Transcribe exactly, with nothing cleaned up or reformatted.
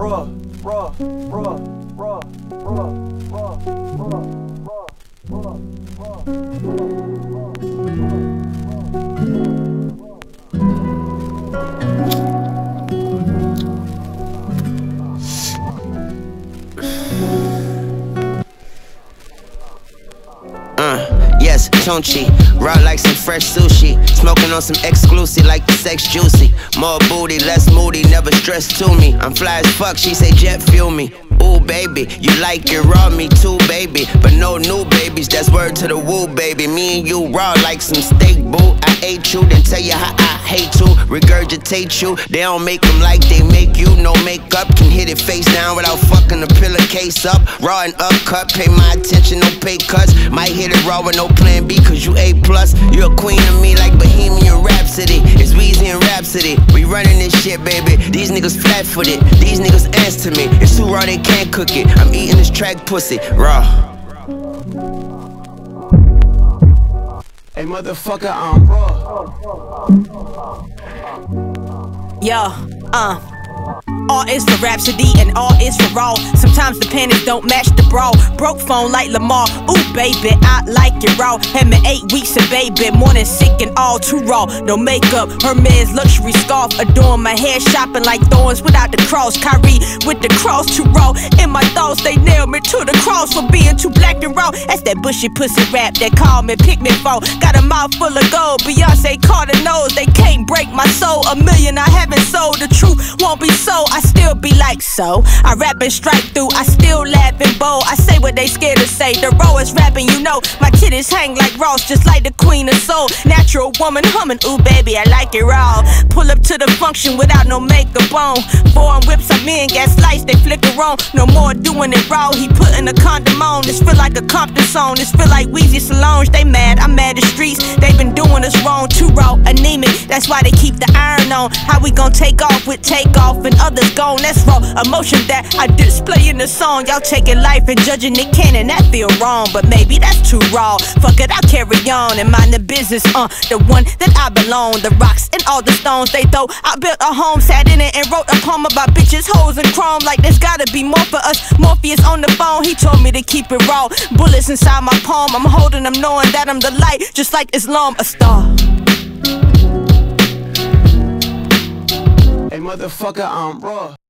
raw, raw, raw, raw, raw, raw, raw, raw, raw, Uh, yes, Tunchi, raw like some fresh sushi. Smoking on some exclusive like the sex juicy. More booty, less moody, never stressed to me. I'm fly as fuck, she say jet fuel me. Ooh baby, you like it raw, me too baby. But no new babies, that's word to the woo baby. Me and you raw like some steak boo. I ate you, then tell you how I hate to regurgitate you. They don't make them like they make you. No makeup, can hit it face down without fucking the pillowcase up. Raw and upcut, pay my attention, no pay cuts. Might hit it raw with no plan B, cause you A plus. You a queen of me like Bohemian Rhapsody. It's Weezy and Rhapsody. We running this shit, baby. These niggas flat footed. These niggas ants to me. It's too raw, they can't cook it. I'm eating this track pussy, raw. Hey motherfucker, I'm raw. Yo, uh all is for Rhapsody and all is for raw. Sometimes the panties don't match the bra. Broke phone like Lamar. Ooh baby, I like it raw. Had me eight weeks of baby, morning sick and all too raw. No makeup, Hermes luxury scarf. Adorn my hair, shopping like thorns without the cross. Kyrie with the cross too raw. In my thoughts they nailed me to the cross for being too black and raw. That's that bushy pussy rap that call me pick me for. Got a mouth full of gold. Beyonce Carter knows they can't break my soul. A million I haven't sold. The truth won't be sold. I still be like so. I rap and strike through. I still laugh and bowl. I say what they scared to say. The rawest rapping, you know. My titties hang like Ross, just like the queen of soul. Natural woman humming. Ooh baby, I like it raw. Pull up to the function without no makeup on. Foreign whips, I'm in. Gas lights, they flicker on. No more doing it raw. He putting a condom on. This feel like a Compton song. This feel like Weezy Solange. They mad, I'm mad the streets. They been doing us wrong. Too raw, anemic. That's why they keep the iron on. How we gon' take off with takeoff and others gone? That's raw emotion that I display in the song. Y'all taking life and judging it canon. That feel wrong, but maybe that's too raw. Fuck it, I'll carry on and mind the business. Uh, the one that I belong. The rocks and all the stones they throw. I built a home, sat in it and wrote a poem about bitches, hoes, and chrome. Like there's gotta be more for us. Morpheus on the phone, he told me to keep it raw. Bullets inside my palm, I'm holding them knowing that I'm the light, just like Islam, a star. Hey motherfucker, I'm raw.